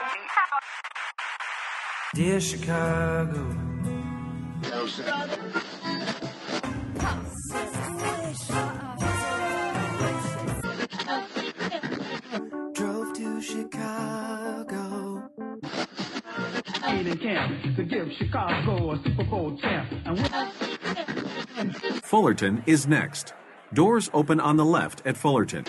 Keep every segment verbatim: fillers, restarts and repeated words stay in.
Dear Chicago. Drove to Chicago. In camp to give Chicago a Super Bowl champ. And Fullerton is next. Doors open on the left at Fullerton.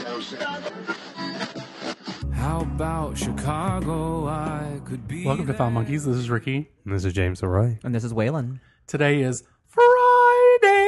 How about Chicago? I could be. Welcome to there. Found Monkeys. This is Ricky. This is James Leroy. And this is Waylon. Today is Friday.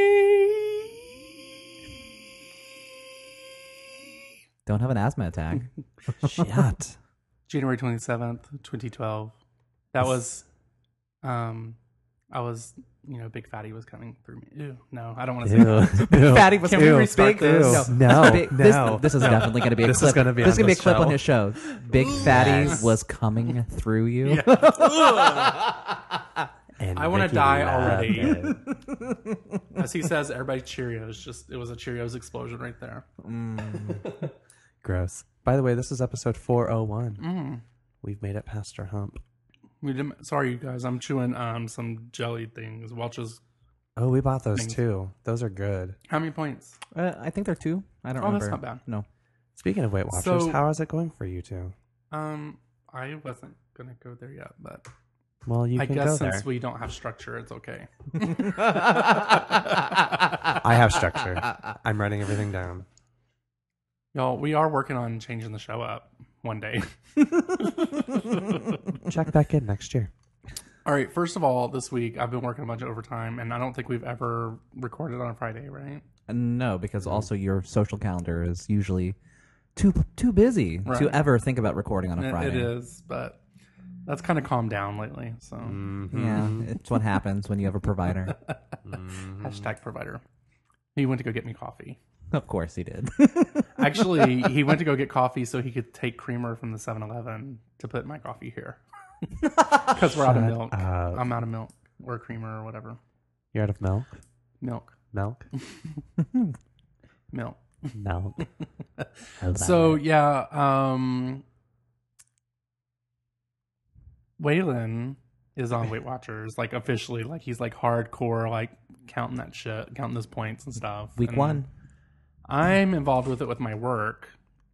Don't have an asthma attack. Shit. January twenty-seventh, twenty twelve. That was, um, I was, you know, Big Fatty was coming through me. Ew, no, I don't want to say Ew. that. Ew. Fatty was Can we Ew. restart Big, this? Ew. No, Big, no. This, this is definitely going to be a This is clip. gonna be this is on going to be a this clip show. on his show. Big Fatty was coming through you. And I want to Ricky die loved already. it. As he says, everybody Cheerios. Just it was a Cheerios explosion right there. Gross. By the way, this is episode four oh one. Mm. We've made it past our hump. We didn't. Sorry, you guys. I'm chewing um some jelly things. Welch's. Oh, we bought those Things. too. Those are good. How many points? Uh, I think they're two. I don't Oh, remember. that's not bad. No. Speaking of Weight Watchers, So- how is it going for you two? Um, I wasn't gonna go there yet, but Well, you I can guess go since there. we don't have structure, it's okay. I have structure. I'm writing everything down. Y'all, we are working on changing the show up one day. Check back in next year. All right. First of all, this week I've been working a bunch of overtime, and I don't think we've ever recorded on a Friday, right? No, because also your social calendar is usually too too busy Right. to ever think about recording on a It- Friday. it is, but that's kind of calmed down lately. So Yeah, it's what happens when you have a provider. hashtag provider. He went to go get me coffee. Of course he did. Actually, he went to go get coffee so he could take creamer from the seven eleven to put in my coffee here. Because we're out of milk. up. I'm out of milk or creamer or whatever. You're out of milk? Milk. Milk? Milk. Milk. So, yeah. Um, Waylon is on Weight Watchers, like officially. Like he's like hardcore, like counting that shit, counting those points and stuff. Week And one. I'm involved with it with my work,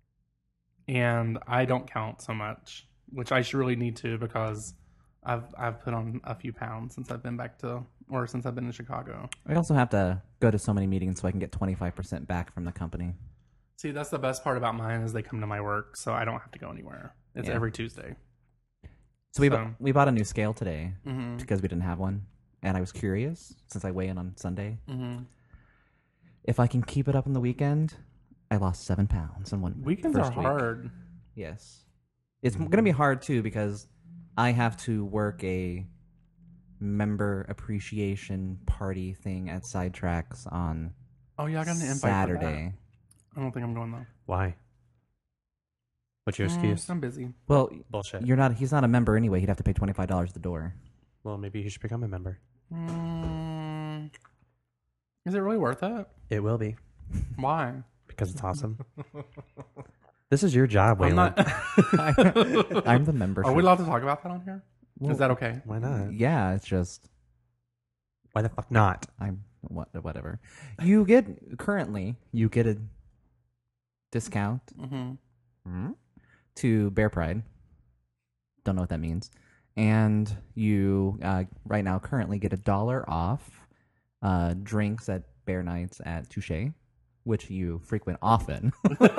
and I don't count so much, which I should really need to because I've I've put on a few pounds since I've been back to or since I've been in Chicago. I also have to go to so many meetings so I can get twenty-five percent back from the company. See, that's the best part about mine is they come to my work, so I don't have to go anywhere. It's Yeah. every Tuesday. So we, So- bu- we bought a new scale today Mm-hmm. because we didn't have one. And I was curious, since I weigh in on Sunday, Mm-hmm. if I can keep it up on the weekend. I lost seven pounds in one Weekends are first week. hard. Yes. It's going to be hard, too, because I have to work a member appreciation party thing at Sidetracks on Oh yeah, I got an invite Saturday. For that. I don't think I'm going though. Why? What's your Mm, excuse? I'm busy. Well, Bullshit. you're not. He's not a member anyway. He'd have to pay twenty-five dollars at the door. Well, maybe you should become a member. Mm, is it really worth it? It will be. Why? Because it's awesome. This is your job, I'm Waylon. not. I'm the member. Are we allowed to talk about that on here? Well, Is that okay? Why not? Yeah, it's just Why the fuck not? I'm what whatever. You get currently you get a discount Mm-hmm. to Bear Pride. Don't know what that means. And you uh, right now currently get a dollar off uh, drinks at Bear Nights at Touche, which you frequent often.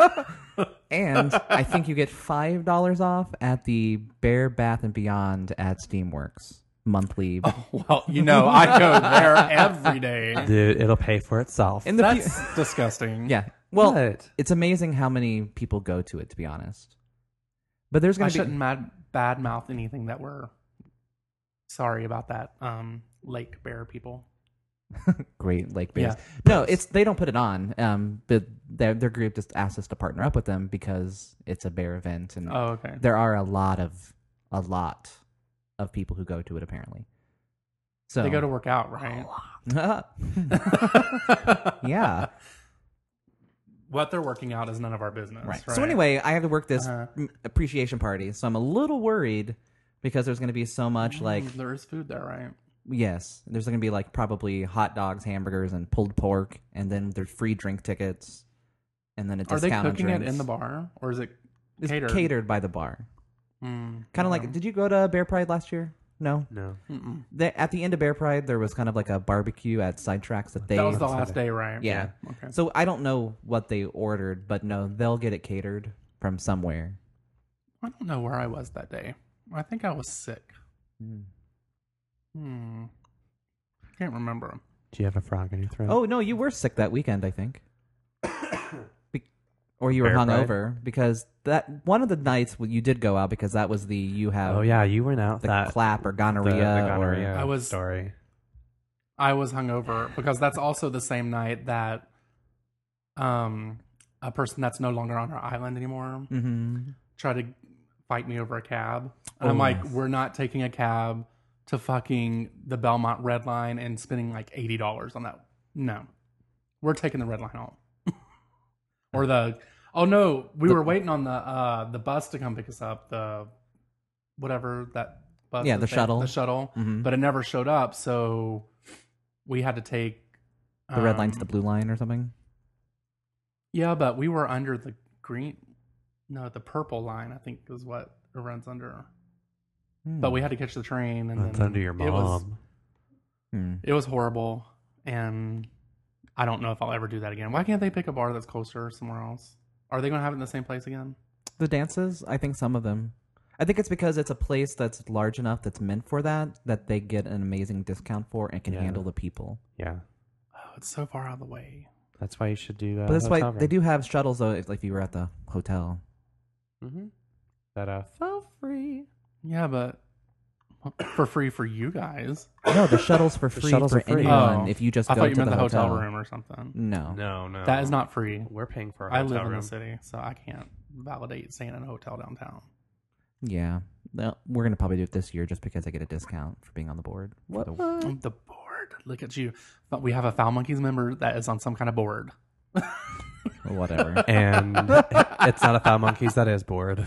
And I think you get five dollars off at the Bear Bath and Beyond at Steamworks monthly. Oh, well, you know, I go there every day. Dude, it'll pay for itself. In the fu- That's disgusting. yeah. Well, What? it's amazing how many people go to it, to be honest. But there's I going to shouldn't be mad bad mouth anything that we're sorry about that. Um, Lake Bear people. Great Lake Bears. Yeah. No, it's they don't put it on. Um, but their their group just asked us to partner up with them because it's a bear event, and Oh, okay. there are a lot of a lot of people who go to it apparently. So They go to work out, right? yeah. what they're working out is none of our business. Right. So anyway, I have to work this Uh-huh. m- appreciation party, so I'm a little worried because there's going to be so much like Mm, there is food there, right? yes, there's going to be like probably hot dogs, hamburgers, and pulled pork, and then there's free drink tickets, and then a Are discount they on cooking it drinks. in the bar, or is it It's catered? catered by the bar. Mm, Kind of okay. like, did you go to Bear Pride last year? No. No. Mm-mm. They, at the end of Bear Pride, there was kind of like a barbecue at Sidetracks that they. That was the last day, right? Yeah. Okay. So I don't know what they ordered, but no, they'll get it catered from somewhere. I don't know where I was that day. I think I was sick. Hmm. Can't remember. Do you have a frog in your throat? Oh no, you were sick that weekend, I think. Be- or you were Bear Pride? hungover because that one of the nights when you did go out because that was the you have Oh yeah, you went out the that clap or the, gonorrhea, the gonorrhea I was- story. I was hungover because that's also the same night that um a person that's no longer on our island anymore or mm-hmm. tried to fight me over a cab. And I'm Oh. like, we're not taking a cab to fucking the Belmont Red Line and spending like eighty dollars on that. No. We're taking the Red Line home. Or the oh no, we were waiting on the uh the bus to come pick us up, the whatever that bus Yeah, is the they- shuttle. The shuttle. Mhm. But it never showed up, so we had to take the red line to um, the blue line or something. Yeah, but we were under the green no, the purple line, I think is what it runs under. Hmm. But we had to catch the train and That's then under your It was, mom. Hmm. it was horrible, and I don't know if I'll ever do that again. Why can't they pick a bar that's closer somewhere else? Are they going to have it in the same place again? The dances, I think some of them. I think it's because it's a place that's large enough that's meant for that that they get an amazing discount for and can Yeah. handle the people. Yeah, Oh, it's so far out of the way. that's why you should do. Uh, But that's why hotel they room. do have shuttles though. If like you were at the hotel. Mm-hmm. That uh, felt free. Yeah, but for free for you guys. No, the shuttles for The free shuttles for are free. anyone Oh, if you just I go thought you to meant the the hotel. hotel room or something. No, No, no, That is not free. We're paying for. A I hotel live in room. the city, so I can't validate staying in a hotel downtown. Yeah, no, we're gonna probably do it this year just because I get a discount for being on the board. for the- Oh, the board. Look at you. But we have a Foul Monkeys member that is on some kind of board. or whatever. And it's not a Foul Monkeys that is bored.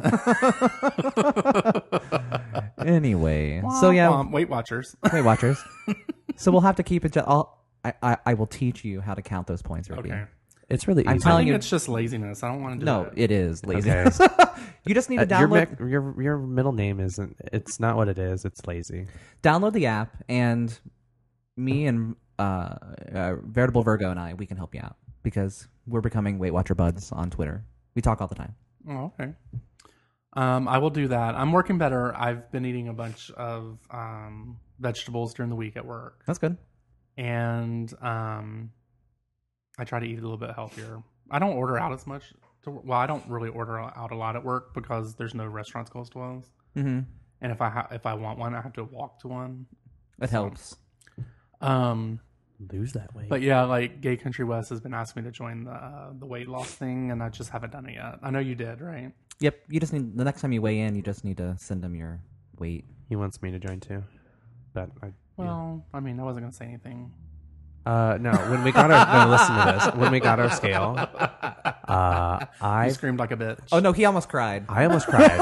Anyway, so yeah, Um, Weight Watchers. Weight Watchers. So we'll have to keep it. Ju- I'll, I, I I will teach you how to count those points, Ricky. Okay. It's really I'm easy. I telling think you- it's just laziness. I don't want to do No, it. it is laziness. Okay. You just need to Uh, your, download mic- your your middle name isn't. It's not what it is. It's lazy. download the app, and me and uh, uh, Veritable Virgo and I, we can help you out because we're becoming Weight Watcher buds on Twitter. We talk all the time. Oh, okay. Um, I will do that. I'm working better. I've been eating a bunch of um, vegetables during the week at work, That's good. and um, I try to eat a little bit healthier. I don't order out as much. To, well, I don't really order out a lot at work because there's no restaurants close to us. Mm-hmm. And if I ha- if I want one, I have to walk to one. It helps. Um, Lose that weight. but yeah, like Gay Country West has been asking me to join the uh, the weight loss thing, and I just haven't done it yet. I know you did, right? Yep. You just need the next time you weigh in, you just need to send them your weight. he wants me to join too. But I, Well, I mean, I wasn't gonna say anything. uh, no. When we got our no, listen to this. When we got our scale, uh, You I screamed like a bitch. Oh no, he almost cried. I almost cried.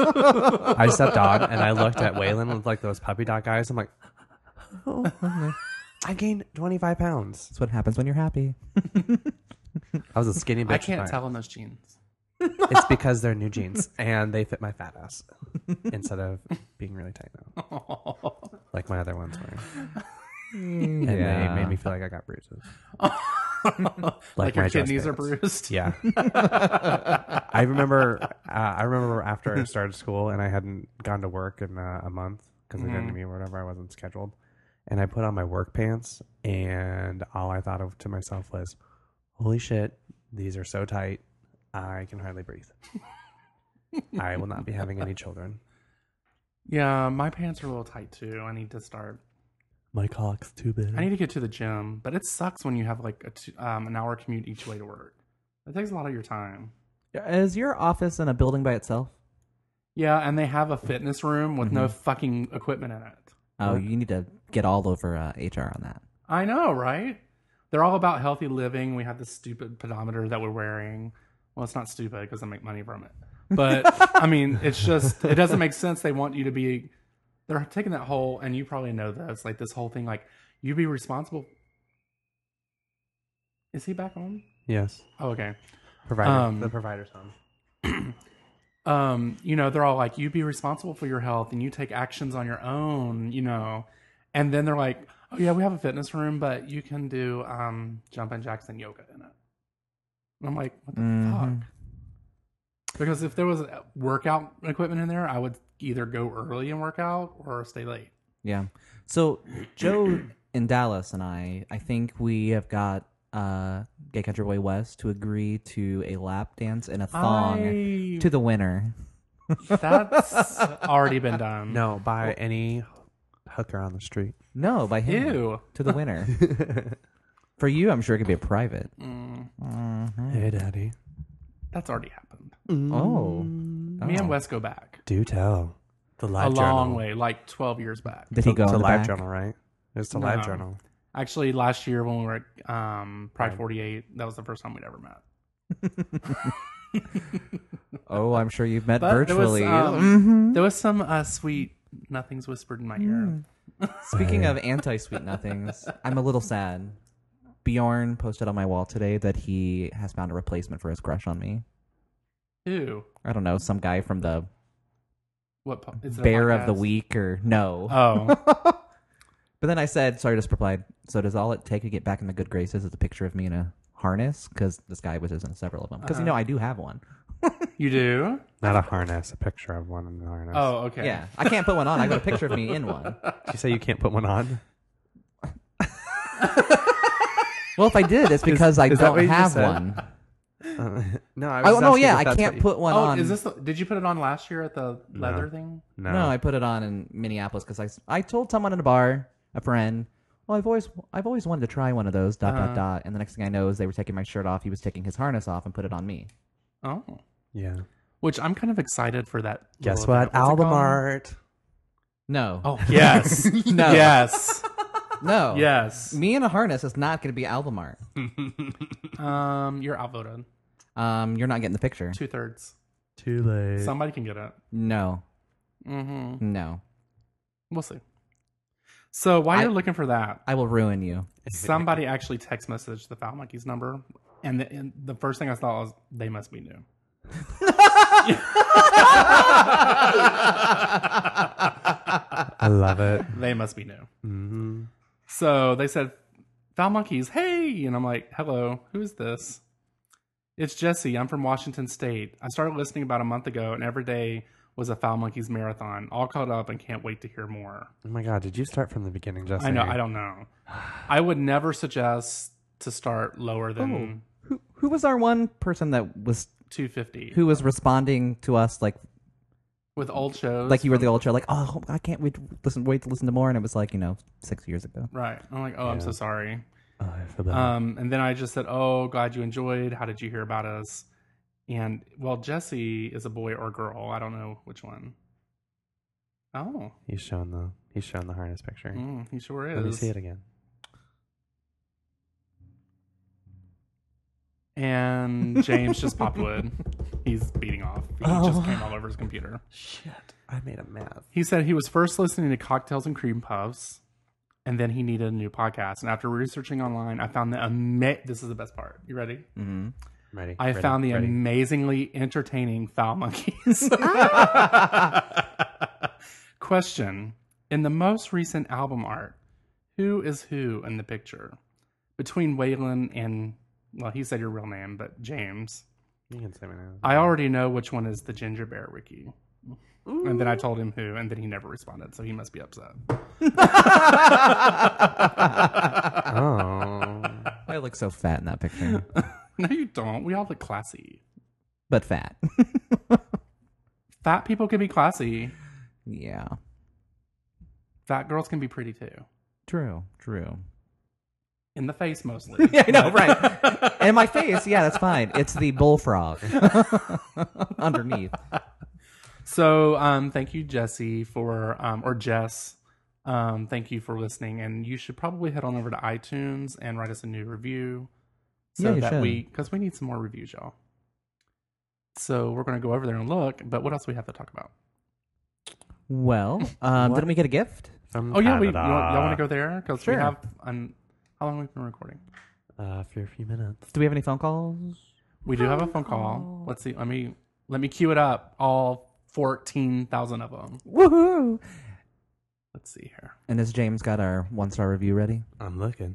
I stepped on and I looked at Waylon with like those puppy dog eyes. I'm like, oh, I gained twenty-five pounds. That's what happens when you're happy. I was a skinny bitch. I can't fine. tell in those jeans. It's because they're new jeans and they fit my fat ass instead of being really tight now, like my other ones were. And they made me feel like I got bruises. like your my dress kidneys are pants. bruised. Yeah. I remember. Uh, I remember after I started school and I hadn't gone to work in uh, a month because they didn't mean or whatever. I wasn't scheduled, and I put on my work pants, and all I thought of to myself was, "Holy shit, these are so tight, I can hardly breathe. I will not be having any children. Yeah, my pants are a little tight too. I need to start. My cock's too big." I need to get to the gym, but it sucks when you have like a two, um, an hour commute each way to work. It takes a lot of your time. Is your office in a building by itself? Yeah, and they have a fitness room with no fucking equipment in it. Oh, you need to get all over uh, H R on that. I know, right? they're all about healthy living. We have this stupid pedometer that we're wearing. Well, it's not stupid because I make money from it. But I mean, it's just it doesn't make sense. They want you to be. They're taking that whole, and you probably know this, like this whole thing, like you be responsible. Is he back on? Yes. Oh, okay. Provider, Um, the provider's home. um, you know, they're all like, you be responsible for your health and you take actions on your own, you know. And then they're like, oh, yeah, we have a fitness room, but you can do um, jumping jacks and yoga in it. And I'm like, what the Mhm. fuck? Because if there was workout equipment in there, I would either go early and work out or stay late. Yeah. So Joe in Dallas and I, I think we have got uh, Gay Country Boy West to agree to a lap dance and a thong I- to the winner. That's already been done. No, by any hooker on the street. No, by him Ew. to the winner. For you, I'm sure it could be a private. Mm, Hey, Daddy. that's already happened. Oh. Me and Wes go back Do tell. The a live long journal. way, like twelve years back. Did he go It's in a the live back? journal, right? It's a No. live journal. Actually, last year when we were at um, Pride Right. forty-eight, that was the first time we'd ever met. Oh, I'm sure you've met But there was, virtually. um, there was some uh, sweet nothings whispered in my ear. Speaking of anti-sweet nothings, I'm a little sad. Bjorn posted on my wall today that he has found a replacement for his crush on me. Ew. I don't know, some guy from the What? po- Is it a Bear of the podcast? Week or no. Oh. But then I said, sorry, just replied, so does all it take to get back in the good graces is a picture of me in a harness? Because this guy was in several of them. Because, you know, I do have one. You do? Not a harness, a picture of one in the harness. Oh, okay. Yeah. I can't put one on. I got a picture of me in one. Did you say you can't put one on? Well, if I did, it's because I is that don't what you have just said? one. Uh, no, I was Oh, just no, asking yeah, if I that's can't what you- put one Oh, on. is this? The, did you put it on last year at the leather thing? No. No, I put it on in Minneapolis because I, I told someone in a bar, a friend, well, I've always I've always wanted to try one of those, dot, Uh-huh. dot, dot. And the next thing I know is they were taking my shirt off. He was taking his harness off and put it on me. Oh. Yeah. Which I'm kind of excited for that. Guess little what? event. What's it Album called? Oh. art. Oh, yes. No. Yes. No. Yes. Me in a harness is not going to be album art. Um, you're outvoted. Um, you're not getting the picture. Two thirds. Too late. Somebody can get it. No. Mm-hmm. No. We'll see. So while I- you're looking for that, I will ruin you. somebody actually text messaged the Foul Monkeys number, and the, and the first thing I thought was they must be new. I love it. They must be new. hmm So they said, Foul Monkeys, hey! And I'm like, hello, who is this? It's Jesse. I'm from Washington State. I started listening about a month ago, and every day was a Foul Monkeys marathon. All caught up and can't wait to hear more. Oh my God, did you start from the beginning, Jesse? I know, I don't know. I would never suggest to start lower than Who, who was our one person that was two fifty. who was responding to us like With old shows. like you were the from- old show, like, oh, I can't wait to listen, wait to listen to more, and it was like, you know, six years ago. Right. I'm like, oh, I'm Yeah. so sorry. Oh, I feel bad. Um, and then I just said, oh, glad you enjoyed. How did you hear about us? And, well, Jesse is a boy or girl. I don't know which one. Oh, he's showing the he's showing the harness picture. mm, he sure is. Let me see it again. And James just popped wood. He's beating off. He just came all over his computer. Shit, I made a mess. He said he was first listening to Cocktails and Cream Puffs, and then he needed a new podcast. And after researching online, I found the ama- this is the best part. You ready? Mm-hmm. Ready? I ready, found the ready. amazingly entertaining Foul Monkeys. Question: in the most recent album art, who is who in the picture? Between Waylon and, well, he said your real name, but James. You can say my name. I already know which one is the Ginger Bear Ricky. And then I told him who, and then he never responded, so he must be upset. Oh. I look so fat in that picture, No, you don't. We all look classy. but fat. Fat people can be classy. Yeah, Fat girls can be pretty too. true, true. In the face, mostly. Yeah, I know, right? And my face, yeah, that's fine. It's the bullfrog underneath. So, um, thank you, Jesse, for um, or Jess, Um, thank you for listening, and you should probably head on over to iTunes and write us a new review, so Yeah, you that should. we because we need some more reviews, y'all. So we're going to go over there and look. But what else do we have to talk about? Well, um, didn't we get a gift? From Oh yeah, we you Canada. want, y'all want to go there because Sure. we have. An, how long have we been recording? Uh, for a few minutes. Do we have any phone calls? We do have a phone call. Let's see. Let me let me cue it up. All fourteen thousand of them. Woohoo! Let's see here. And has James got our one star review ready? I'm looking.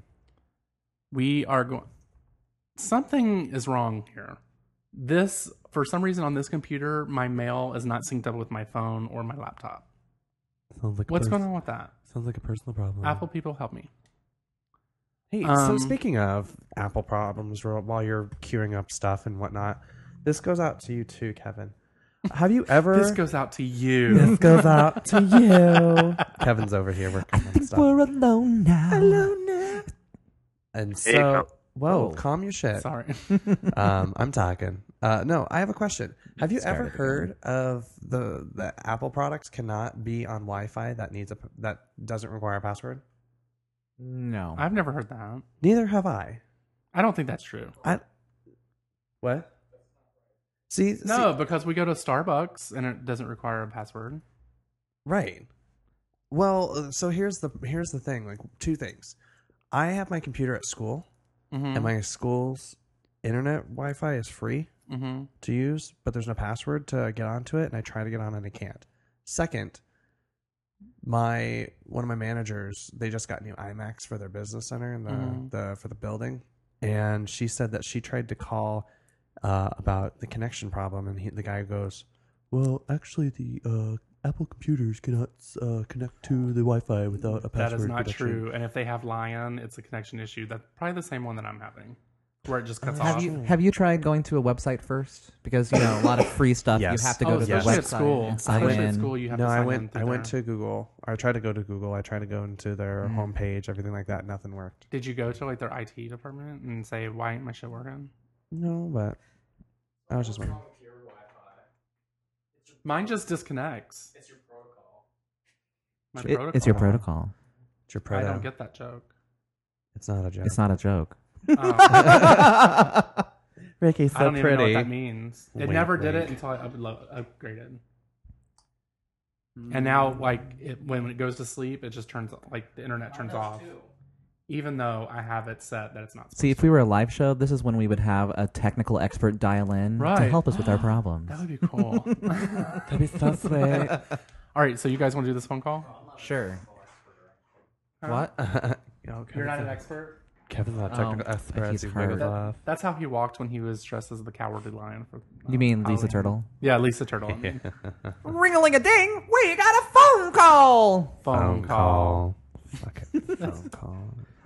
We are going. Something is wrong here. This, for some reason, on this computer, my mail is not synced up with my phone or my laptop. Sounds like a What's pers- going on with that? Sounds like a personal problem. Apple people, help me. Hey, so Um, speaking of Apple problems, ro- while you're queuing up stuff and whatnot, this goes out to you too, Kevin. Have you ever? This goes out to you. This goes out to you. Kevin's over here working on stuff. We're alone now. Alone now. And Hey, so, Tom. whoa, Whoa. calm your shit. Sorry. um, I'm talking. Uh, no, I have a question. Have you ever Started heard of the the Apple products cannot be on Wi-Fi that needs a that doesn't require a password? No. I've never heard that. Neither have I. I don't think that's true. I what? See, No, see- because we go to Starbucks and it doesn't require a password. right. Well, uh, so here's the here's the thing. Like two things. I have my computer at school, Mm-hmm. and my school's internet Wi-Fi is free Mm-hmm. to use, but there's no password to get onto it, and I try to get on and I can't. Second, my one of my managers, they just got new iMacs for their business center and the, Mhm. the for the building, and she said that she tried to call uh, about the connection problem, and he, the guy goes, "Well, actually, the uh, Apple computers cannot uh, connect to the Wi-Fi without a password." That is not connection." true. And if they have Lion, it's a connection issue. That's probably the same one that I'm having, where it just cuts Uh, off. Have you have you tried going to a website first? Because you know a lot of free stuff. Yes. You have to oh, go to the especially website at school. and sign Especially in. at school, you have No, to I sign in went. through I went there. to Google. I tried to go to Google. I tried to go into their Mm. homepage, everything like that. Nothing worked. Did you go to like their I T department and say, "Why ain't my shit working?" No, but I was just wondering. Mine just disconnects. It's your protocol. My It- protocol. it's your protocol. It's your I proto. don't get that joke. It's not a joke. It's not a joke. Oh, Ricky's so I don't even know pretty. what that means. It Wink, never did wink. it until I uplo- upgraded. And now, like, it, when it goes to sleep, it just turns like the internet turns off. Even though I have it set that it's not. See, if we were a live show, this is when we would have a technical expert dial in to Right. help us with our problems. That would be cool. That'd be so sweet. All right, so you guys want to do this phone call? Sure. What? You're not an expert. Kevin's not a technical Oh, expert. he's He's hurt. off. That's how he walked when he was dressed as the cowardly lion. For, uh, You mean Lisa Halloween. Turtle? Yeah, Lisa Turtle. I mean. Ring-a-ling-a-ding! We got a phone call! Phone, Phone call. call. Fuck it. Phone call.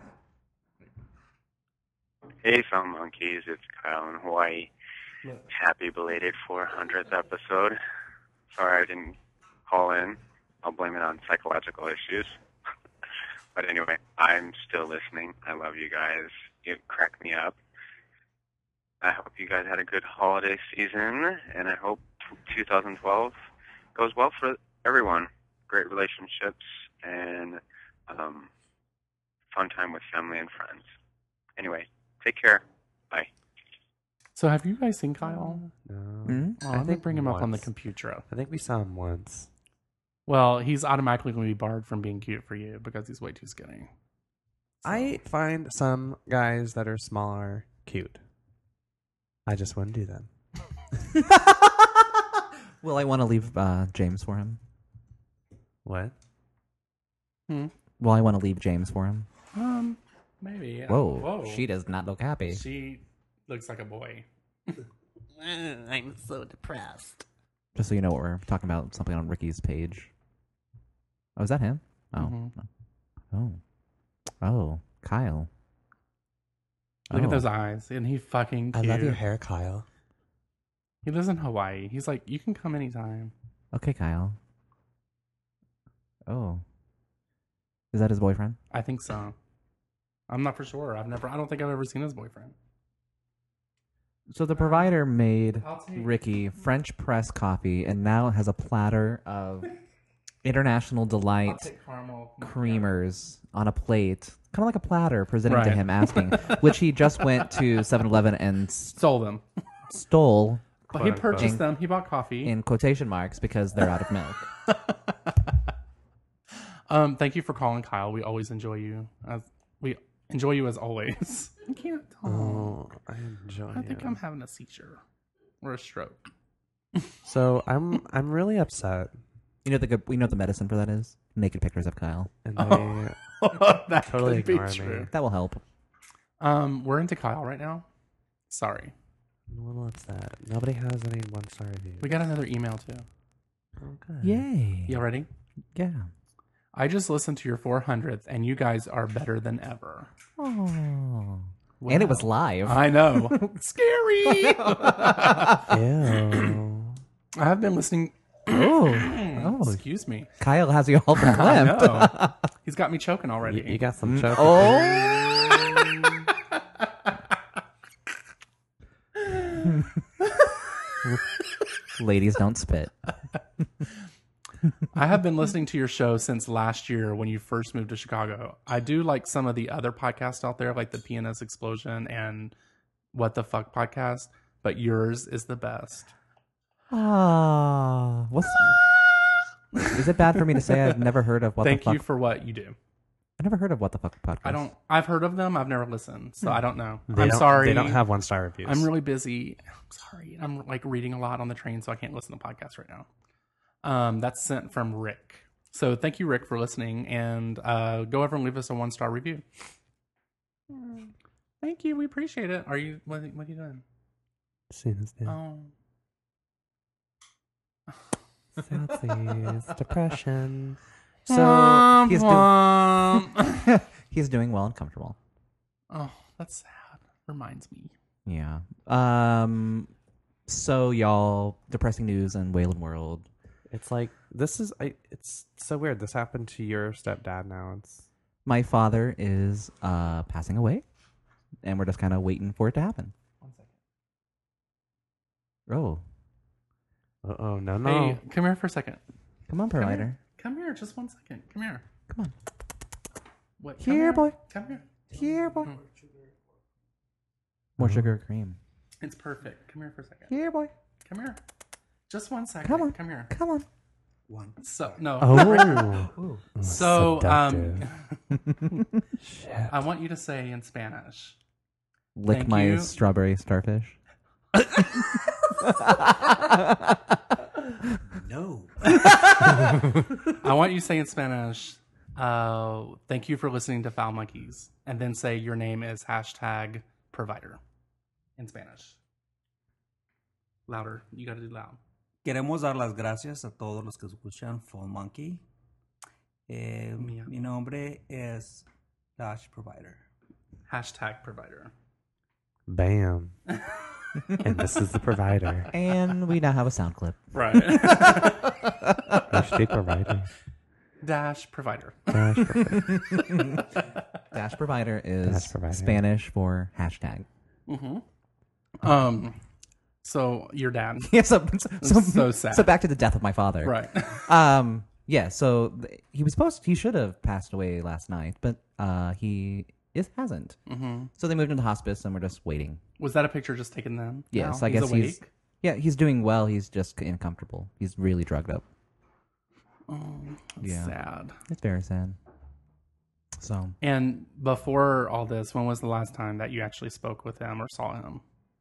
Hey, Phone Monkeys, it's Kyle in Hawaii. Happy belated four hundredth episode. Sorry I didn't call in. I'll blame it on psychological issues. But anyway, I'm still listening. I love you guys. You crack me up. I hope you guys had a good holiday season, and I hope two thousand twelve goes well for everyone. Great relationships and um, fun time with family and friends. Anyway, take care. Bye. So have you guys seen Kyle? No. Hmm? Oh, I let me think bring him up on the once. computer. I think we saw him once. Well, he's automatically going to be barred from being cute for you because he's way too skinny. I find some guys that are smaller cute. I just wouldn't do them. Will I want to leave uh, James for him? What? Hmm. Will I want to leave James for him? Um, maybe. Whoa, Whoa. she does not look happy. She looks like a boy. I'm so depressed. Just so you know, what we're talking about something on Ricky's page. Oh, is that him? Oh, Mhm. oh, oh, Kyle. Look Oh. at those eyes, and he fucking I cute. love your hair, Kyle. He lives in Hawaii. He's like, you can come anytime. Okay, Kyle. Oh, is that his boyfriend? I think so. I'm not for sure. I've never. I don't think I've ever seen his boyfriend. So the provider made I'll take- Ricky French press coffee, and now has a platter of International Delight I'll take caramel creamers on a plate, kind of like a platter, presenting to Right. him, asking, which he just went to seven eleven and s- Stole them. stole But he Quote, purchased unquote. them. He bought coffee. in quotation marks because they're out of milk. Um, thank you for calling, Kyle. We always enjoy you. As we enjoy you as always. I can't talk. Oh, I enjoy I think it. I'm having a seizure or a stroke. So I'm I'm really upset, You know the good, you know what the medicine for that is? Naked pictures of Kyle. and they that totally could be ignore true. me. That will help. Um, we're into Kyle right now. Sorry, Well, what's that? Nobody has any one star reviews. we got another email too. Oh, good. Yay! You ready? Yeah. I just listened to your four hundredth, and you guys are better than ever. Oh. And it was live. I know. Scary. Ew. I have been listening. oh. oh. Excuse me. Kyle has you all I verklempt. know. He's got me choking already. You, you got some choke. Ladies don't spit. I have been listening to your show since last year when you first moved to Chicago. I do like some of the other podcasts out there, like the P N S Explosion and What the Fuck podcast, but yours is the best. Ah. What's Is it bad for me to say I've never heard of what Thank the fuck? you for what you do. I've never heard of what the fuck podcast. I don't. I've heard of them. I've never listened, so I don't know. They I'm don't- sorry. They don't have one star reviews. I'm really busy. I'm sorry. I'm like reading a lot on the train, so I can't listen to podcasts right now. Um, that's sent from Rick. So thank you, Rick, for listening, and uh, go over and leave us a one star review. Thank you. We appreciate it. Are you? What, what are you doing? Seen this now. Oh, Salsies, depression. So he's doing Womp he's doing well and comfortable. oh, that's sad. Reminds me. Yeah. Um. So y'all, depressing news in Wayland World. It's like this is. I. It's so weird. This happened to your stepdad. Now it's. My father is uh passing away, and we're just kind of waiting for it to happen. One second. Oh, Uh oh no no. Hey, come here for a second. come on, Come provider. here. Come here, just one second. Come here. Come on. What? Come Here, boy. Come here. Here, boy. Mm. More sugar or cream. It's perfect. Come here for a second. Here, boy. Come here. Just one second. Come on. Come here. Come on. So no. Oh. So um, Seductive. Shit. I want you to say in Spanish. Lick Thank my you. strawberry starfish. No. I want you to say in Spanish. Uh, thank you for listening to Foul Monkeys, and then say your name is hashtag provider in Spanish. Louder. You got to do loud. Queremos dar las gracias a todos los que escuchan Phone Monkey. Eh, Mía. mi nombre es Dash Provider. Hashtag provider. Bam. And this is the provider. And we now have a sound clip. Right. Hashtag provider. Dash provider. Dash provider. Dash provider is Dash provider. Spanish for hashtag. Mm-hmm. Um. So your dad. Yeah, so, so, so sad. So back to the death of my father. Right. Um. Yeah. So th- he was supposed. He should have passed away last night, but uh, he is hasn't. Mm-hmm. So they moved him to hospice, and we're just waiting. Was that a picture just taken then? Yes, No? I guess awake? he's. Yeah, he's doing well. He's just uncomfortable. He's really drugged up. Oh, that's Yeah. sad. It's very sad. So And before all this, when was the last time that you actually spoke with him or saw him?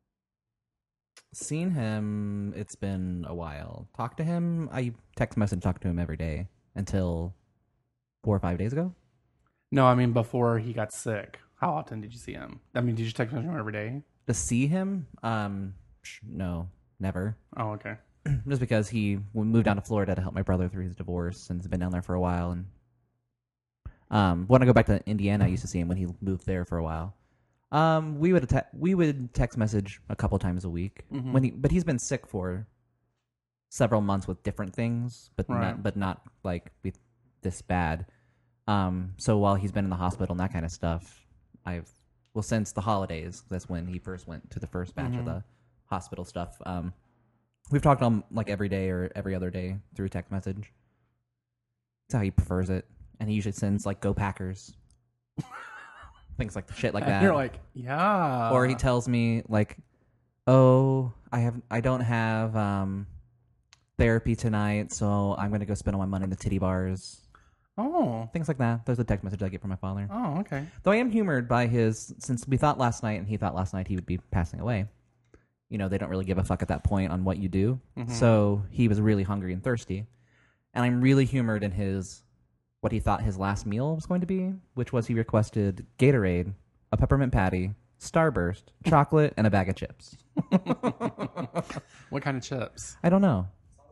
seen him. It's been a while. Talked to him. I text message talk to him every day until four or five days ago. No, I mean before he got sick. How often did you see him? I mean, did you text him every day? To see him, um, sh- no, never. Oh, okay. Just because he we moved down to Florida to help my brother through his divorce, and has been down there for a while. And um, when I go back to Indiana, I used to see him when he moved there for a while. Um, we would te- we would text message a couple times a week Mhm. when he, but he's been sick for several months with different things, but Right. not, but not like with this bad. Um, so while he's been in the hospital and that kind of stuff, I've well since the holidays, that's when he first went to the first batch Mhm. of the hospital stuff. Um, we've talked on like every day or every other day through text message. That's how he prefers it. And he usually sends like Go Packers. Things like shit like And that. you're like, yeah. Or he tells me like, "Oh, I have I don't have um therapy tonight, so I'm gonna go spend all my money in the titty bars." Oh. Things like that. There's a text message I get from my father. Oh, okay. Though I am humored by his, since we thought last night and he thought last night he would be passing away. You know, they don't really give a fuck at that point on what you do. Mhm. So he was really hungry and thirsty. And I'm really humored in his, what he thought his last meal was going to be, which was he requested Gatorade, a peppermint patty, Starburst, chocolate, and a bag of chips. What kind of chips? I don't know.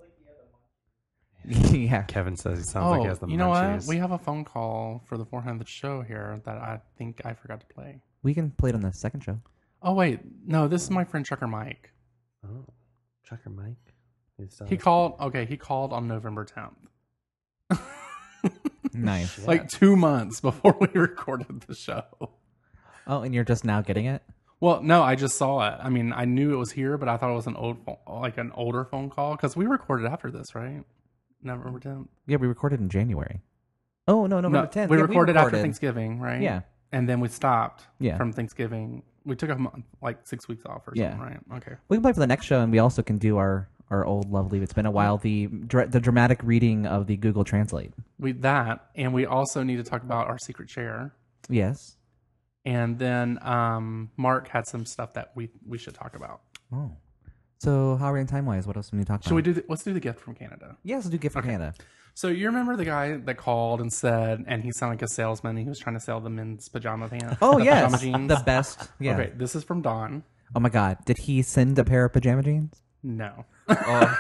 Yeah. Kevin says he sounds Oh, like he has the you know what? munchies. We have a phone call for the four hundredth show here that I think I forgot to play. We can play it on the second show. Oh, wait. No, this is my friend Chucker Mike. Oh, Chucker Mike. He's still- He called, okay, he called on November tenth. Nice. Like two months before we recorded the show. Oh, and you're just now getting it? Well, no, I just saw it. I mean, I knew it was here, but I thought it was an old, phone, like an older phone call because we recorded after this, right? November tenth. Yeah, we recorded in January. Oh, no, November tenth. We, Yeah, recorded after Thanksgiving, right? Yeah. And then we stopped Yeah. from Thanksgiving. We took a month, like six weeks off or Yeah. something, right? Okay. We can play for the next show, and we also can do our, our old lovely, it's been a while, the dra- the dramatic reading of the Google Translate. We that, and we also need to talk about our secret chair. Yes. And then um, Mark had some stuff that we, we should talk about. Oh. So, how are we in time-wise? What else can we talk about? Should we do? The, let's do the gift from Canada. Yeah, let's do gift from Okay. Canada. So you remember the guy that called and said, and he sounded like a salesman. He was trying to sell the men's pajama pants. Oh, the yes. pajama jeans. The best. Yeah. Okay, this is from Don. Oh, my God. Did he send a pair of pajama jeans? No. Boo.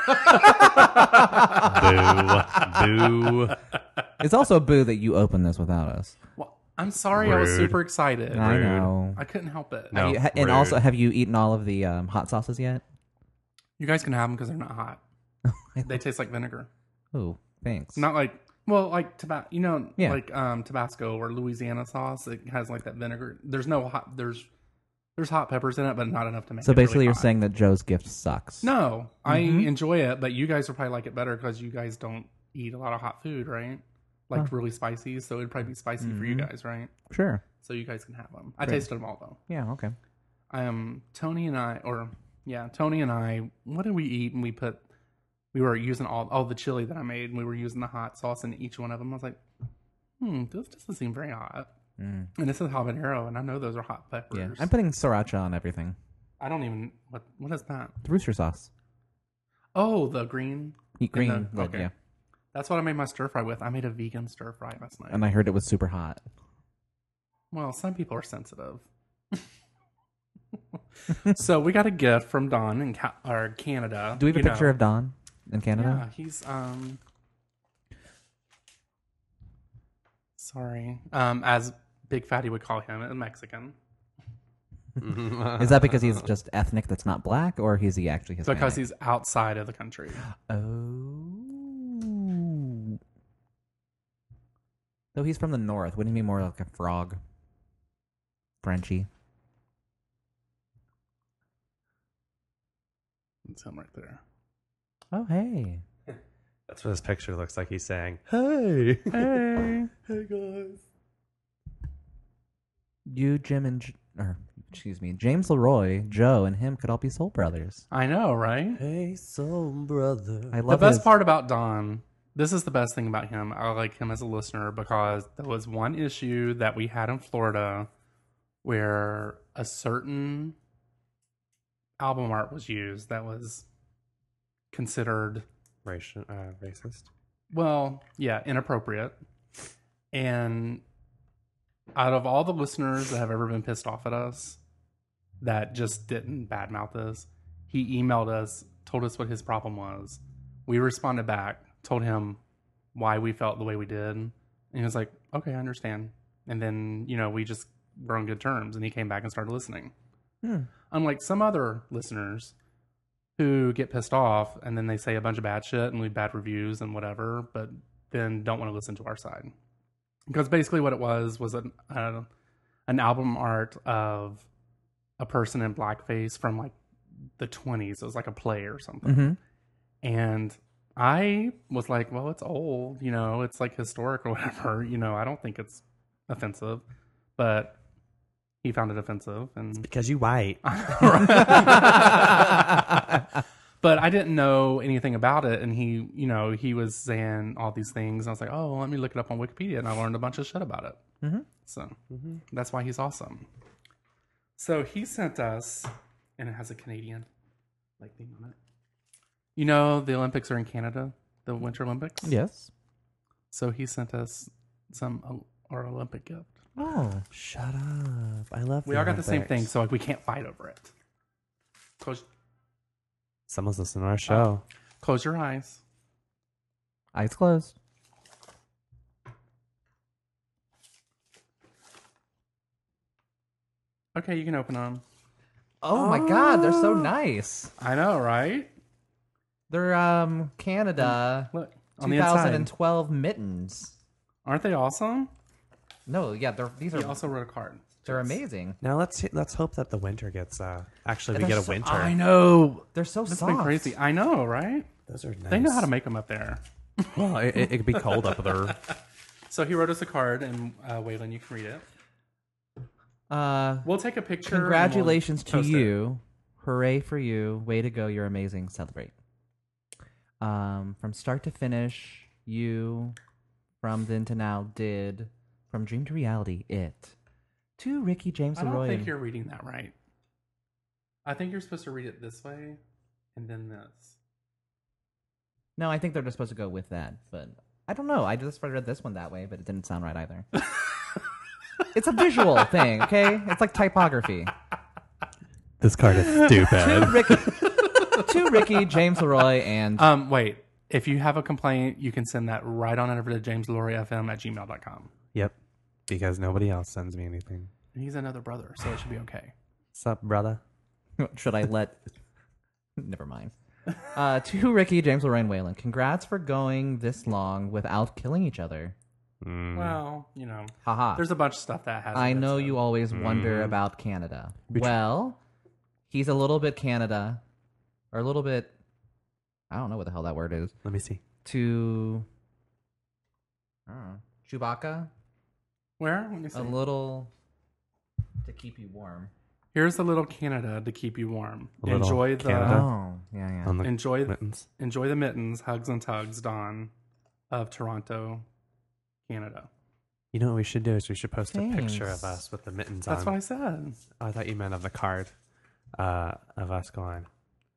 Boo. It's also a boo that you opened this without us. Well, I'm sorry. I was Rude. super excited. I know. I couldn't help it. No. Have you, ha- and rude. also, have you eaten all of the um, hot sauces yet? You guys can have them because they're not hot. They taste like vinegar. Oh, thanks. Not like, well, like Tabasco, you know, Yeah. like um, Tabasco or Louisiana sauce. It has like that vinegar. There's no hot, there's there's hot peppers in it, but not enough to make So it basically, really you're hot. saying that Joe's gift sucks. No, I Mhm. enjoy it, but you guys will probably like it better because you guys don't eat a lot of hot food, right? Like Huh. really spicy, so it'd probably be spicy for you Mhm. guys, right? Sure. So you guys can have them. I Great. tasted them all though. Yeah, okay. Um, Tony and I, or yeah, Tony and I, what did we eat? And we put, we were using all all the chili that I made, and we were using the hot sauce in each one of them. I was like, hmm, this doesn't seem very hot. Mm. And this is habanero, and I know those are hot peppers. Yeah, I'm putting sriracha on everything. I don't even what what is that? The rooster sauce. Oh, the green. Eat green. In the- lid, okay. Yeah. That's what I made my stir fry with. I made a vegan stir fry last night. And I heard it was super hot. Well, some people are sensitive. So we got a gift from Don in Ca- or Canada. Do we have a you picture know. of Don in Canada? Yeah, he's um. Sorry, um, as Big Fatty would call him, a Mexican. Is that because he's just ethnic that's not black, or is he actually Hispanic? Because he's outside of the country. Oh. Though he's from the north, wouldn't he be more like a frog? Frenchy. It's him right there. Oh, hey. That's what his picture looks like. He's saying, "Hey, Hey. hey guys." You, Jim, and... J- or, excuse me, James Leroy, Joe, and him could all be soul brothers. I know, right? Hey, soul brother. I The love best his- part about Don, this is the best thing about him. I like him as a listener because there was one issue that we had in Florida where a certain album art was used that was considered, Ration, uh, racist. well, yeah, inappropriate. And out of all the listeners that have ever been pissed off at us that just didn't badmouth us, he emailed us, told us what his problem was. We responded back, told him why we felt the way we did. And he was like, okay, I understand. And then, you know, we just were on good terms and he came back and started listening. Hmm. Unlike some other listeners who get pissed off and then they say a bunch of bad shit and leave bad reviews and whatever, but then don't want to listen to our side. Because basically what it was was an, uh, an album art of a person in blackface from like the twenties. It was like a play or something. Mhm. And I was like, well, it's old, you know, it's like historic or whatever. You know, I don't think it's offensive, but he found it offensive, and Because you white. but I didn't know anything about it, and he, you know, he was saying all these things. And I was like, oh, let me look it up on Wikipedia, and I learned a bunch of shit about it. Mm-hmm. So that's why he's awesome. So he sent us, and it has a Canadian like thing on it. You know, the Olympics are in Canada, the Winter Olympics. Yes. So he sent us some uh, our Olympic gift. Oh. Shut up. I love We the all got the same Olympics. thing, so like we can't fight over it. Close, Someone's listening to our show. close your eyes. Eyes closed. Okay, you can open them. Oh, my God, they're so nice. I know, right? They're um Canada Look on the inside. twenty twelve mittens. Aren't they awesome? No, yeah, they're these He are also wrote a card. they're amazing. Now let's let's hope that the winter gets. Uh, actually, we They're get a so- winter. I know. They're so That's soft. been crazy. I know, right? Those are nice. They know how to make them up there. Well, it, it, it could be cold up there. So he wrote us a card, and uh, Waylon, you can read it. Uh, We'll take a picture. and we'll congratulations to post it. you. Hooray for you. Way to go. You're amazing. Celebrate. Um, from start to finish, you, from then to now, did, from dream to reality, it. To Ricky James I don't Leroy. think you're reading that right. I think you're supposed to read it this way, and then this. No, I think they're just supposed to go with that, but I don't know. I just read this one that way, but it didn't sound right either. It's a visual thing, okay? It's like typography. This card is stupid. Ricky, to Ricky, James Leroy, and Um, wait. If you have a complaint, you can send that right on over to jamesleroyfm at gmail dot com. Yep. Because nobody else sends me anything. He's another brother, so it should be okay. Sup, brother? should I let? Never mind. Uh, to Ricky, James Leroy, and Waylon, congrats for going this long without killing each other. Mm. Well, you know, Haha. there's a bunch of stuff that has. I know you always wonder Mm. about Canada. Well, he's a little bit Canada, or a little bit. I don't know what the hell that word is. Let me see. To I don't know, Chewbacca, Where? Let me see. a little to keep you warm. Here's a little Canada to keep you warm. A little Enjoy the Canada. Oh, yeah, yeah. On the enjoy mittens. enjoy the mittens, hugs and tugs, Dawn of Toronto, Canada. You know what we should do is we should post a picture Thanks. of us with the mittens That's on. what I said. Oh, I thought you meant of the card uh, of us going.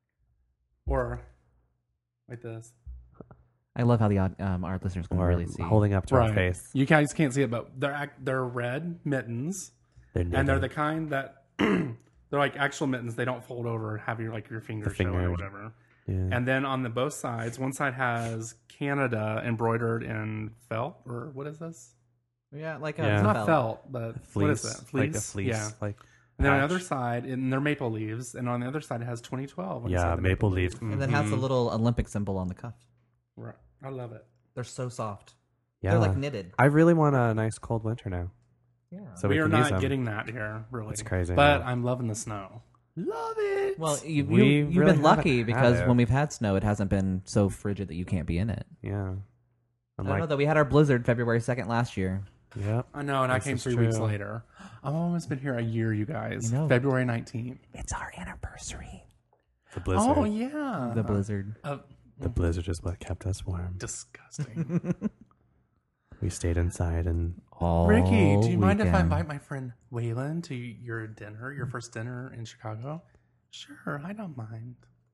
Or like this. I love how the odd- um, our listeners can Or really see. holding up to our face. You guys can't see it, but they're ac- they're red mittens, They're and they're knitted. the kind that they're like actual mittens. They don't fold over and have your like your fingers show or fingers. whatever. Yeah. And then on the both sides, one side has Canada embroidered in felt, or what is this? Yeah, like a Yeah. It's not felt. felt, but fleece, what is that? Fleece, like a fleece, yeah. like And then on the patch. other side, and they're maple leaves, and on the other side it has twenty twelve. on the Yeah, side of the maple leaves. And then has a Mhm. little Olympic symbol on the cuff. Right. I love it. They're so soft. Yeah, They're like knitted. I really want a nice cold winter now. Yeah. So we, we, are can use not them. getting that here, really. It's crazy, But yeah. I'm loving the snow. Love it. Well, you, you, We you've really been lucky haven't because had it. when we've had snow, it hasn't been so frigid that you can't be in it. Yeah. I'm I don't like, know that we had our blizzard February second last year. yep. I know, and I This came is three weeks true. later. I've almost been here a year, you guys. You know. February nineteenth. It's our anniversary. The blizzard. Oh, yeah. The blizzard. Uh, The blizzard is what kept us warm. disgusting. We stayed inside and All Ricky, do you mind if I weekend. invite my friend Waylon to your dinner, your first dinner in Chicago? Sure, I don't mind.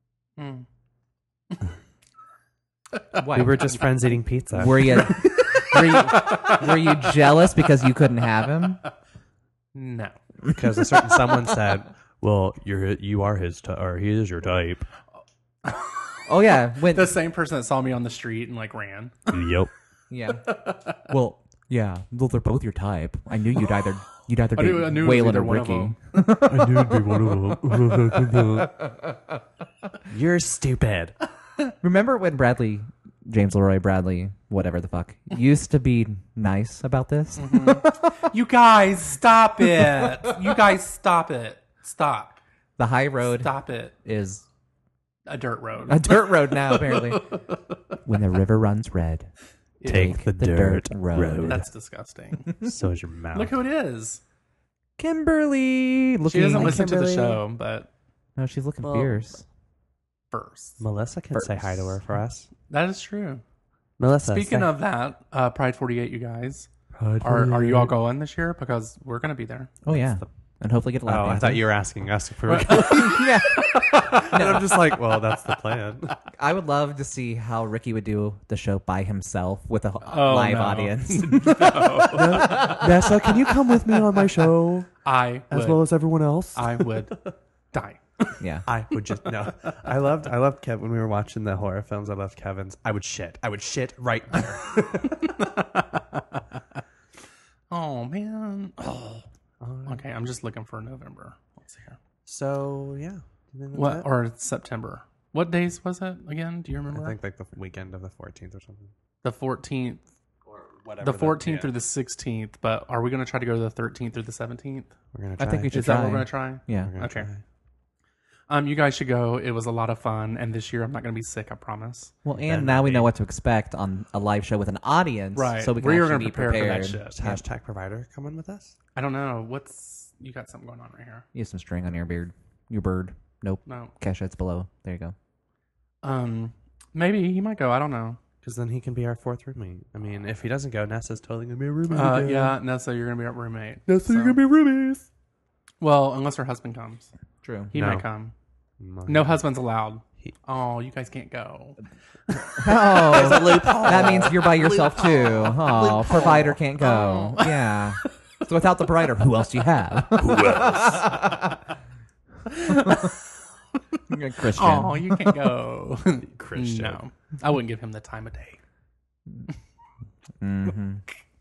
Hmm. Why? we were just friends eating pizza. Were you, were you were you jealous because you couldn't have him? No. because a certain someone said, "Well, you're you are his ty- or he is your type." Oh yeah, when The same person that saw me on the street and like ran. Yep. yeah. Well, yeah. Well, they're both your type. I knew you'd either you'd either I date knew- I knew it was Waylon either or one of Ricky. them. I knew it'd be one of them. You're stupid. Remember when Bradley, James Leroy Bradley, whatever the fuck, used to be nice about this? You guys, stop it. You guys, stop it. Stop. The high road Stop it. is A dirt road. A dirt road now, apparently. When the river runs red, Take the dirt road. That's disgusting. So is your mouth. Look who it is. Kimberly. Looking She doesn't like listen to the Kimberly. show, but No, she's looking Well, fierce. first. Melissa can say hi to her for us. That is true. Melissa. Speaking say- of that, uh, Pride forty-eight, you guys. Pride Are, are you all forty-eight. going this year? Because we're going to be there. Oh, yeah. the- And hopefully get a lap Oh, I dance. thought you were asking us if we were going. Yeah. And I'm just like, well, that's the plan. I would love to see how Ricky would do the show by himself with a Oh, live no. audience. Nessa, can you come with me on my show I as would, well as everyone else? I would die. Yeah. I would just no. I loved I loved Kev when we were watching the horror films. I loved Kevin's. I would shit. I would shit right there. Oh, man. Oh. Okay, I'm just looking for November. Let's see here. So yeah, You think that's What it? or September? What days was it again? Do you remember? I think like the weekend of the fourteenth or something. The fourteenth, Or whatever. the fourteenth through the sixteenth. But are we going to try to go to the thirteenth through the seventeenth? We're gonna I try. think we should Is that what try. we're going to try? Yeah. We're gonna Okay. try. Um, you guys should go. It was a lot of fun, and this year I'm not going to be sick. I promise. Well, and Then now we maybe- know what to expect on a live show with an audience, Right. So we can We're actually gonna be prepare for that prepared. shit. Is hashtag provider coming with us? I don't know. What's you got something going on right here? You have some string on your beard, your bird. Nope. No. Cachet's below. There you go. Um, maybe he might go. I don't know. Because then he can be our fourth roommate. I mean, if he doesn't go, Nessa's totally gonna be a roommate. Uh, again. yeah, Nessa, you're gonna be our roommate. Nessa, So- you're gonna be roomies. Well, unless her husband comes, True. he No. might come. No, No husbands allowed. He- Oh, you guys can't go. Oh, that means you're by yourself too. Oh, provider can't go. Oh. Yeah. So without the provider, who else do you have? Who else? You're a Christian. Oh, you can't go. Christian. No, I wouldn't give him the time of day. hmm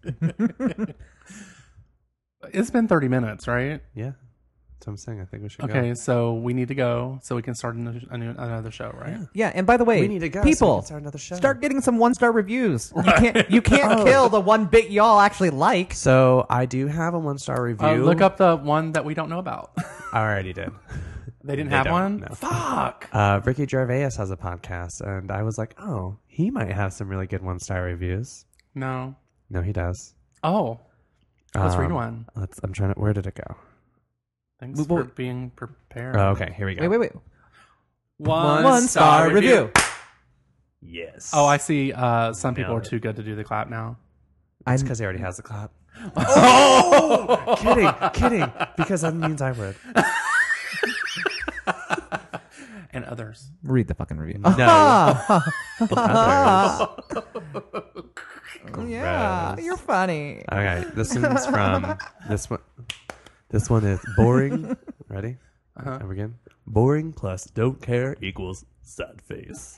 It's been thirty minutes, right? Yeah, that's what I'm saying. I think we should Okay, go. so we need to go so we can start a new, a new, another show, right? Yeah, and by the way, We need to go so we people, can start another show. start getting some one star reviews. You can't you can't kill the one bit y'all actually like. So I do have a one star review. Uh, look up the one that we don't know about. I already did. They didn't They have don't, one? no. Fuck. Uh, Ricky Gervais has a podcast, and I was like, oh, he might have some really good one star reviews. No. No, he does. Oh, let's read Um, one. Let's. I'm trying to. Where did it go? Thanks Well, for well- being prepared. Oh, okay, here we go. Wait, wait, wait. One, One star review. Yes. Oh, I see. Uh, some people are Nailed it. too good to do the clap now. It's I'm- because he already has the clap. Oh, kidding, kidding. Because that means I would. And others. Read the fucking review. No. Others. Yeah, Gross. you're funny. Okay, this one's from this one. This one is boring. Ready? Uh-huh. I begin. Boring plus don't care equals sad face.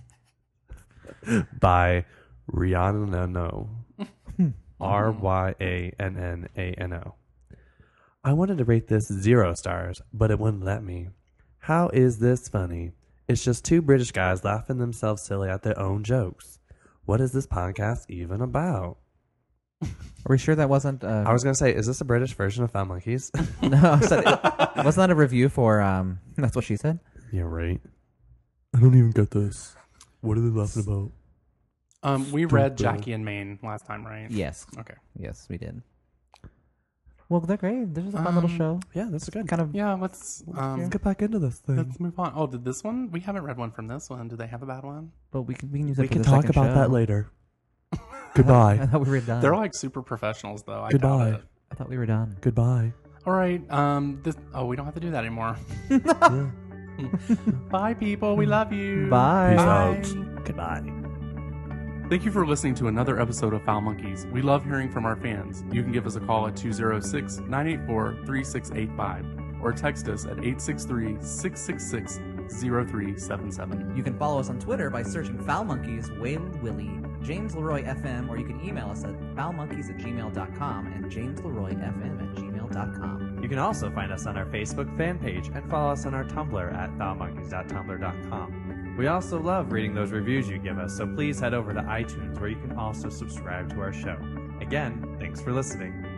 By Rihanna No. R Y A N N A N O. I wanted to rate this zero stars, but it wouldn't let me. How is this funny? It's just two British guys laughing themselves silly at their own jokes. What is this podcast even about? Are we sure that wasn't? Uh, I was gonna say, is this a British version of Found Monkeys? no, I said it, wasn't that a review for? Um, that's what she said. Yeah, right. I don't even get this. What are they laughing about? Um, we read Stupid. Jackie and Maine last time, right? Yes, Okay. yes, we did. Well, they're great. This is a fun little Um, show. Yeah, that's good. Kind of. Yeah, let's um, Let's get back into this thing. let's move on. Oh, did this one? We haven't read one from this one. Do they have a bad one? But we can we can use it We for can the talk second about show. that later. I Goodbye. thought we were done. They're like super professionals, though. I Goodbye. doubt it. I thought we were done. Goodbye. All right. Um. This. Oh, we don't have to do that anymore. Yeah. Bye, people. We love you. Bye. Peace Bye. out. Goodbye. Thank you for listening to another episode of Foul Monkeys. We love hearing from our fans. You can give us a call at two oh six, nine eight four, three six eight five or text us at eight six three, six six six, zero three seven seven. You can follow us on Twitter by searching Foul Monkeys, Wayland Willie, James Leroy F M, or you can email us at foulmonkeys at gmail dot com and jamesleroyfm at gmail dot com. You can also find us on our Facebook fan page and follow us on our Tumblr at foulmonkeys dot tumblr dot com. We also love reading those reviews you give us, so please head over to iTunes where you can also subscribe to our show. Again, thanks for listening.